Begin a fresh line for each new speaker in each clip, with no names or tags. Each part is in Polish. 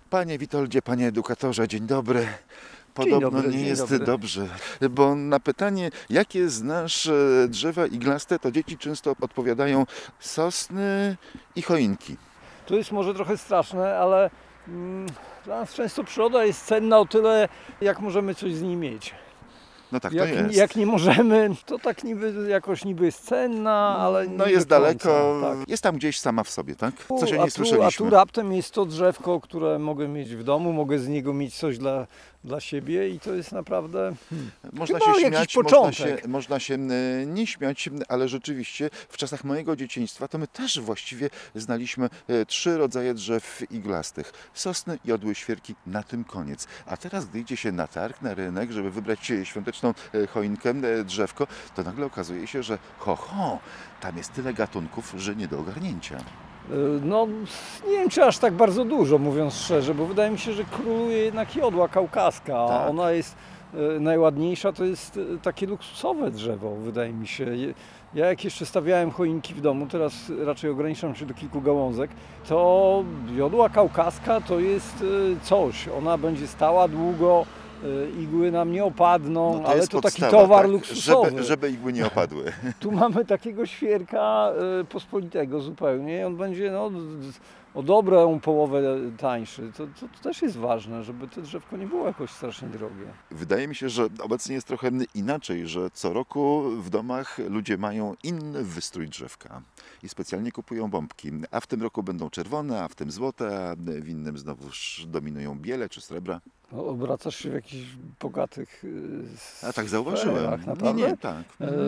Panie Witoldzie, panie edukatorze, dzień dobry.
Dzień
Podobno
dobry,
nie
dzień
jest
dobry.
dobrze, bo na pytanie, jakie znasz drzewa iglaste, to dzieci często odpowiadają sosny i choinki.
To jest może trochę straszne, ale dla nas często przyroda jest cenna o tyle, jak możemy coś z niej mieć.
No tak to jest.
Jak nie możemy, to tak niby jest cenna, ale
No
nie
jest
do końca,
daleko,
tak.
jest tam gdzieś sama w sobie, tak? Coś o niej
A tu
słyszeliśmy.
raptem jest to drzewko, które mogę mieć w domu, mogę z niego mieć coś dla siebie i to jest naprawdę
Można
chyba
się
jakiś
śmiać,
początek.
można się nie śmiać, ale rzeczywiście w czasach mojego dzieciństwa to my też właściwie znaliśmy 3 rodzaje drzew iglastych. Sosny, jodły, świerki, na tym koniec. A teraz, gdy idzie się na targ, na rynek, żeby wybrać świąteczną choinkę, drzewko, to nagle okazuje się, że tam jest tyle gatunków, że nie do ogarnięcia.
No, nie wiem, czy aż tak bardzo dużo, mówiąc szczerze, bo wydaje mi się, że króluje jednak jodła kaukaska, a
Tak.
ona jest najładniejsza, to jest takie luksusowe drzewo, wydaje mi się. Ja jak jeszcze stawiałem choinki w domu, teraz raczej ograniczam się do kilku gałązek, to jodła kaukaska to jest coś, ona będzie stała długo, igły nam nie opadną,
No to
ale
jest
to taki
podstawa,
towar
tak?
luksusowy.
Żeby igły nie opadły.
Tu mamy takiego świerka pospolitego zupełnie. On będzie o dobrą połowę tańszy. To też jest ważne, żeby to drzewko nie było jakoś strasznie drogie.
Wydaje mi się, że obecnie jest trochę inaczej, że co roku w domach ludzie mają inny wystrój drzewka i specjalnie kupują bombki. A w tym roku będą czerwone, a w tym złote, a w innym znowuż dominują biele czy srebra.
No, obracasz się w jakichś bogatych
A tak zauważyłem.
sferach, naprawdę?
Nie, tak.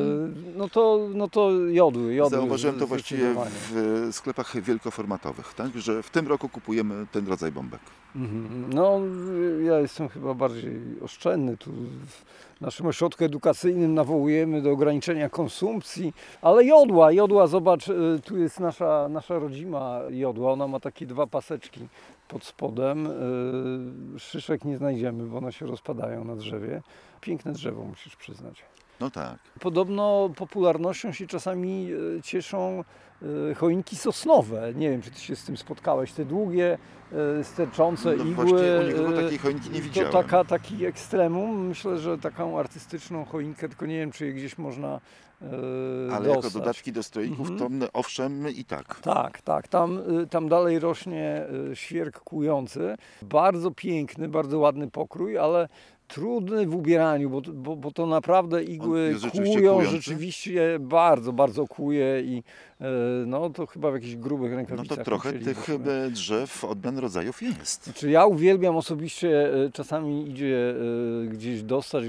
No to jodły
Zauważyłem to właściwie
zdecydowanie.
w sklepach wielkoformatowych, tak? Że w tym roku kupujemy ten rodzaj bombek.
No, ja jestem chyba bardziej oszczędny. Tu w naszym ośrodku edukacyjnym nawołujemy do ograniczenia konsumpcji, ale jodła, zobacz, tu jest nasza rodzima jodła, ona ma takie 2 paseczki pod spodem. Szyszek nie znajdziemy, bo one się rozpadają na drzewie. Piękne drzewo, musisz przyznać.
No tak.
Podobno popularnością się czasami cieszą choinki sosnowe. Nie wiem, czy ty się z tym spotkałeś. Te długie, sterczące
No
igły.
właśnie u nikogo takiej choinki nie widziałem.
To taki ekstremum. Myślę, że taką artystyczną choinkę, tylko nie wiem, czy je gdzieś można
Ale jako
dostać.
dodatki do stroików to owszem i tak.
Tak. Tam dalej rośnie świerk kłujący. Bardzo piękny, bardzo ładny pokrój, ale trudny w ubieraniu, bo to naprawdę igły
jest rzeczywiście
kłują,
kłujący?
rzeczywiście bardzo, bardzo kłuje i no to chyba w jakichś grubych
No
rękawicach.
to trochę tych
musielibyśmy.
drzew, odmian rodzajów jest.
Znaczy ja uwielbiam osobiście, czasami idzie gdzieś dostać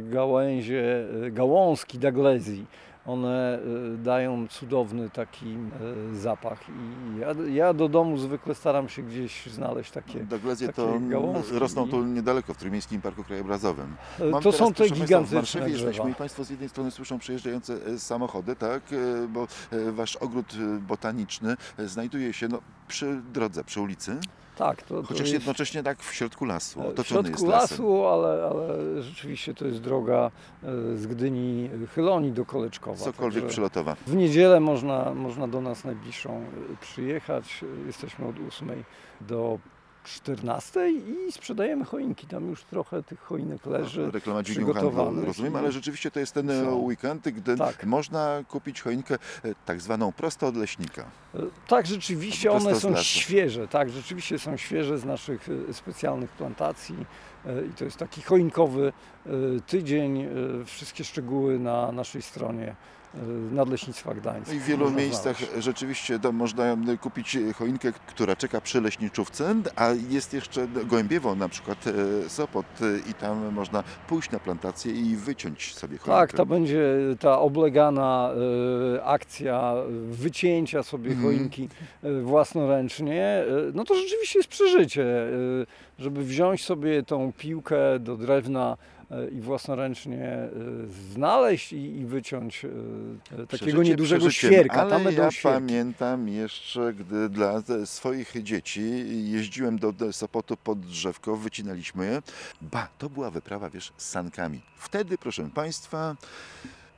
gałązki Douglesii. One dają cudowny taki zapach i ja do domu zwykle staram się gdzieś znaleźć takie
Douglesy to
gałązki.
rosną tu niedaleko, w Trójmiejskim Parku Krajobrazowym.
To są te
proszę państwa, w
gigantyczne
Warszawie
drzewa.
jesteśmy i Państwo z jednej strony słyszą przejeżdżające samochody, tak? Bo Wasz ogród botaniczny znajduje się przy drodze, przy ulicy.
Tak, to
Chociaż
jest
jednocześnie tak w środku lasu,
w
otoczony jest
środku
lasem.
lasu, ale rzeczywiście to jest droga z Gdyni Chyloń do Koleczkowa.
Cokolwiek
Także
przylotowa.
w niedzielę można do nas najbliższą przyjechać. Jesteśmy od 8 do 14 i sprzedajemy choinki. Tam już trochę tych choinek leży.
Reklama dźwignią handlu,
przygotowanych
rozumiem,
i-
ale rzeczywiście to jest ten
są.
weekend, gdy
Tak.
można kupić choinkę tak zwaną prosto od leśnika.
Tak, rzeczywiście
Prosto
one
z
są
lasu.
świeże, tak, rzeczywiście są świeże z naszych specjalnych plantacji i to jest taki choinkowy tydzień. Wszystkie szczegóły na naszej stronie Nadleśnictwa Gdańsk.
No i w wielu
można
miejscach
znaleźć.
rzeczywiście można kupić choinkę, która czeka przy leśniczówce, a jest jeszcze Gołębiewo, na przykład Sopot i tam można pójść na plantację i wyciąć sobie choinkę.
Tak, to będzie ta oblegana akcja wycięcia sobie choinki własnoręcznie. No to rzeczywiście jest przeżycie, żeby wziąć sobie tą piłkę do drewna i własnoręcznie znaleźć i wyciąć takiego
Przeżycie
niedużego
przeżyciem,
świerka.
ale
Tam będą
ja
świerki.
pamiętam jeszcze, gdy dla swoich dzieci jeździłem do Sopotu pod drzewko, wycinaliśmy je. To była wyprawa, z sankami. Wtedy, proszę Państwa,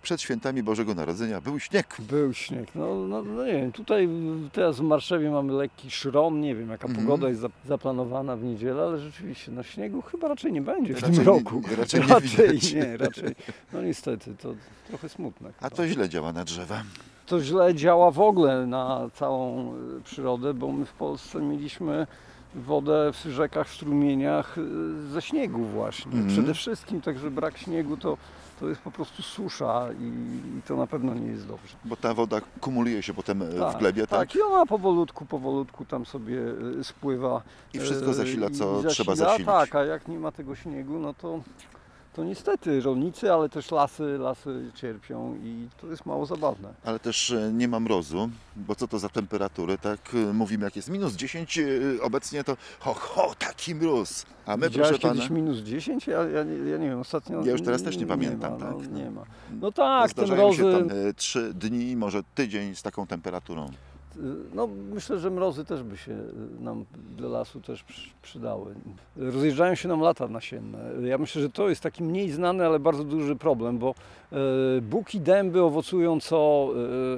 przed świętami Bożego Narodzenia był śnieg.
Był śnieg. No nie wiem, tutaj teraz w Marszewie mamy lekki szron, nie wiem jaka pogoda jest zaplanowana w niedzielę, ale rzeczywiście no śniegu chyba raczej nie będzie w tym roku.
Raczej nie widać.
nie, raczej. No niestety, to trochę smutne.
A to źle działa na drzewa.
To źle działa w ogóle na całą przyrodę, bo my w Polsce mieliśmy wodę w rzekach, w strumieniach ze śniegu właśnie. Przede wszystkim, także brak śniegu to jest po prostu susza i to na pewno nie jest dobrze.
Bo ta woda kumuluje się potem w glebie, tak?
Tak, i ona powolutku tam sobie spływa.
I wszystko zasila, co
i
trzeba zasilić.
Tak, a jak nie ma tego śniegu, no to niestety rolnicy, ale też lasy cierpią i to jest mało zabawne.
Ale też nie ma mrozu, bo co to za temperatury, tak? Mówimy, jak jest -10 obecnie, to taki mróz. A my,
Widziałeś
proszę
kiedyś
pana,
-10? Ja nie wiem, ostatnio...
ja już teraz też nie
ma,
pamiętam, tak?
nie ma. No tak, te
zdarzają
mrozy...
się tam 3 dni, może tydzień z taką temperaturą.
No myślę, że mrozy też by się nam dla lasu też przydały. Rozjeżdżają się nam lata nasienne. Ja myślę, że to jest taki mniej znany, ale bardzo duży problem, bo buki, dęby owocują co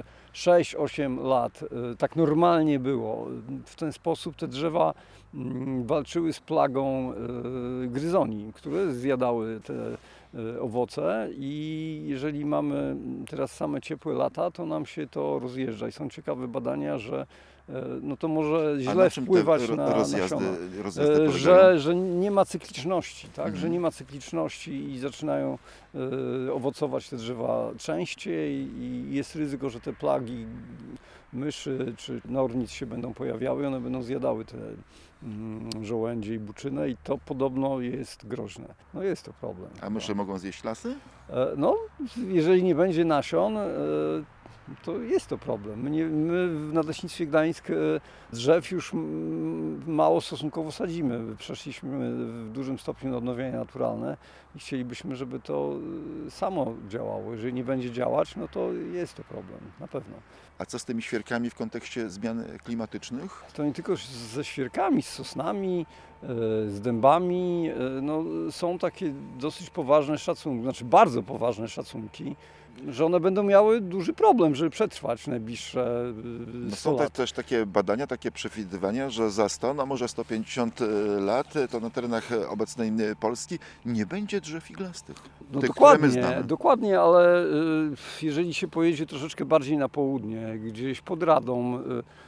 6-8 lat. Tak normalnie było. W ten sposób te drzewa walczyły z plagą gryzoni, które zjadały te owoce i jeżeli mamy teraz same ciepłe lata, to nam się to rozjeżdża i są ciekawe badania, że no to może źle wpływać na nasiona. Że nie ma cykliczności, tak? Że nie ma cykliczności i zaczynają owocować te drzewa częściej i jest ryzyko, że te plagi myszy czy nornic się będą pojawiały, one będą zjadały te żołędzie i buczynę i to podobno jest groźne. No jest to problem.
A myszy mogą zjeść lasy?
No, jeżeli nie będzie nasion, to jest to problem. My w Nadleśnictwie Gdańsk drzew już mało stosunkowo sadzimy. Przeszliśmy w dużym stopniu na odnowienia naturalne i chcielibyśmy, żeby to samo działało. Jeżeli nie będzie działać, no to jest to problem, na pewno.
A co z tymi świerkami w kontekście zmian klimatycznych?
To nie tylko ze świerkami, z sosnami, z dębami. No, są takie dosyć poważne szacunki, znaczy bardzo poważne szacunki, że one będą miały duży problem, żeby przetrwać najbliższe 100
Są
lat.
też takie badania, takie przewidywania, że za 100, no może 150 lat to na terenach obecnej Polski nie będzie drzew iglastych.
No
tych, które my znamy.
dokładnie, ale jeżeli się pojedzie troszeczkę bardziej na południe, gdzieś pod Radą,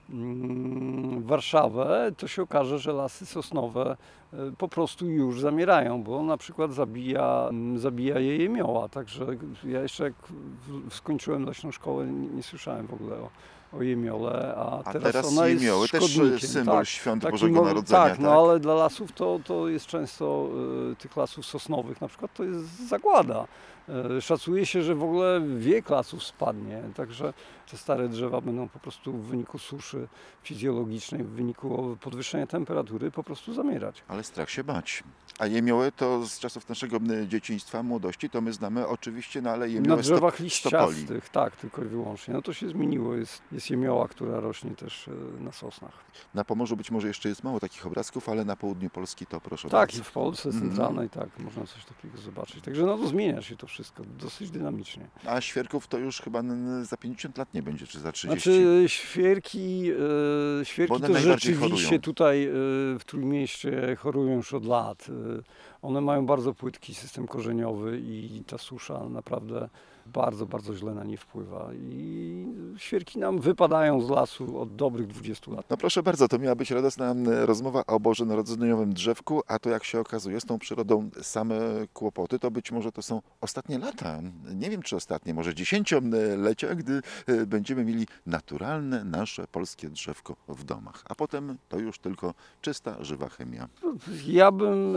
Warszawę, to się okaże, że lasy sosnowe po prostu już zamierają, bo na przykład zabija je jemioła. Także ja jeszcze jak skończyłem leśną szkołę, nie słyszałem w ogóle o jemiole, a teraz ona jest
jemioły też
szkodnikiem.
symbol świąt
Taki
Bożego Narodzenia.
Tak, no ale dla lasów to jest często, tych lasów sosnowych na przykład, to jest zagłada. Szacuje się, że w ogóle wiek lasów spadnie, także te stare drzewa będą po prostu w wyniku suszy fizjologicznej, w wyniku podwyższenia temperatury po prostu zamierać.
Ale strach się bać. A jemioły to z czasów naszego dzieciństwa, młodości, to my znamy oczywiście, no ale jemioły
Na drzewach
stopoli.
liściastych, tak, tylko i wyłącznie. No to się zmieniło, jest jemioła, która rośnie też na sosnach.
Na Pomorzu być może jeszcze jest mało takich obrazków, ale na południu Polski to proszę
Tak,
bardzo.
i w Polsce centralnej tak, można coś takiego zobaczyć. Także no to zmienia się to wszystko dosyć dynamicznie.
A świerków to już chyba za 50 lat nie będzie, czy za 30.
Znaczy świerki
one
to
najbardziej
rzeczywiście
chorują.
tutaj w Trójmieście chorują już od lat. One mają bardzo płytki system korzeniowy i ta susza naprawdę bardzo, bardzo źle na nie wpływa. I świerki nam wypadają z lasu od dobrych 20 lat.
No proszę bardzo, to miała być radosna rozmowa o bożonarodzeniowym drzewku, a to jak się okazuje z tą przyrodą same kłopoty, to być może to są ostatnie lata, nie wiem czy ostatnie, może dziesięciolecia, gdy będziemy mieli naturalne nasze polskie drzewko w domach, a potem to już tylko czysta, żywa chemia.
Ja bym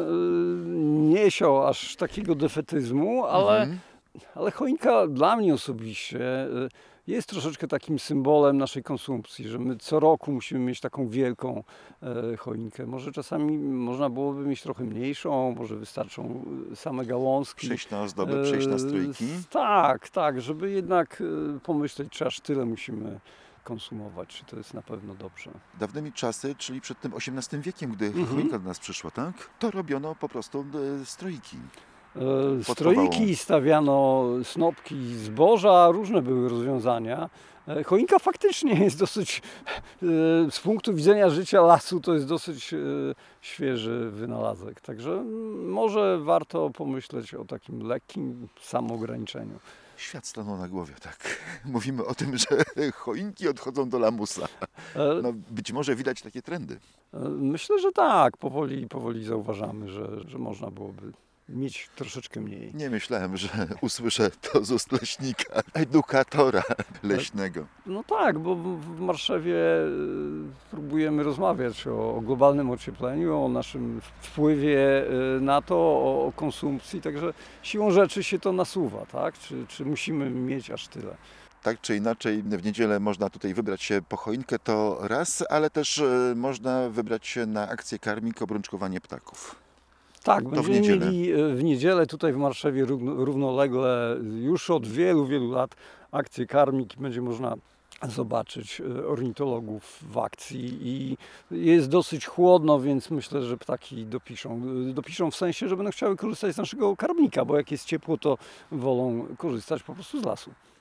nie siał aż takiego defetyzmu, ale choinka dla mnie osobiście jest troszeczkę takim symbolem naszej konsumpcji, że my co roku musimy mieć taką wielką choinkę. Może czasami można byłoby mieć trochę mniejszą, może wystarczą same gałązki.
Przyjść na ozdoby, przyjść na strójki.
Tak, żeby jednak pomyśleć, czy aż tyle musimy konsumować, czy to jest na pewno dobrze.
Dawnymi czasy, czyli przed tym XVIII wiekiem, gdy choinka do nas przyszła, tak? To robiono po prostu stroiki.
Stroiki, stawiano snopki zboża, różne były rozwiązania. Choinka faktycznie jest dosyć, z punktu widzenia życia lasu, to jest dosyć świeży wynalazek. Także może warto pomyśleć o takim lekkim samoograniczeniu.
Świat stanął na głowie, tak. Mówimy o tym, że choinki odchodzą do lamusa.
E,
No, być może widać takie trendy.
Myślę, że tak, powoli zauważamy, że można byłoby mieć troszeczkę mniej.
Nie myślałem, że usłyszę to z ust leśnika, edukatora leśnego.
No tak, bo w Marszewie próbujemy rozmawiać o globalnym ociepleniu, o naszym wpływie na to, o konsumpcji, także siłą rzeczy się to nasuwa, tak? Czy musimy mieć aż tyle?
Tak czy inaczej, w niedzielę można tutaj wybrać się po choinkę, to raz, ale też można wybrać się na akcję karmik, obrączkowanie ptaków.
Tak,
w
będziemy
niedzielę.
mieli w niedzielę tutaj w Marszewie równolegle już od wielu lat akcję karmik. Będzie można zobaczyć ornitologów w akcji i jest dosyć chłodno, więc myślę, że ptaki dopiszą w sensie, że będą chciały korzystać z naszego karmnika, bo jak jest ciepło, to wolą korzystać po prostu z lasu.